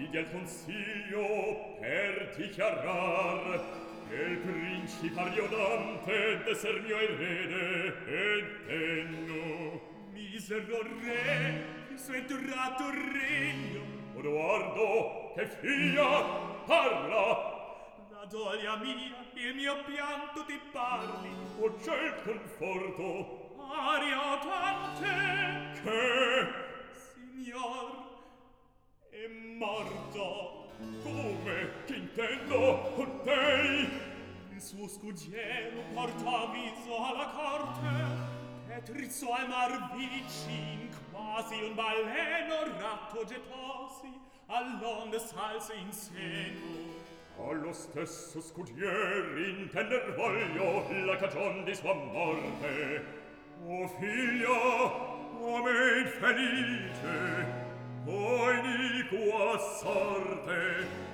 di al consiglio per dichiarar che il principario Dante d'esser mio erede e degno. Misero re, il suo enturato regno. Odoardo, che figlia, parla! La doglia mia, il mio pianto ti parli. O c'è il conforto? Aria tante, Che? signor, è morto. Come? Che intendo? Contei? Il suo scudiero porta avviso alla corte e trizzo al mar vicin, quasi un baleno ratto gettosi, all'onde salse in seno. Allo stesso scudier intender voglio la cagion di sua morte. O figlio, o me infelice, o iniqua sorte,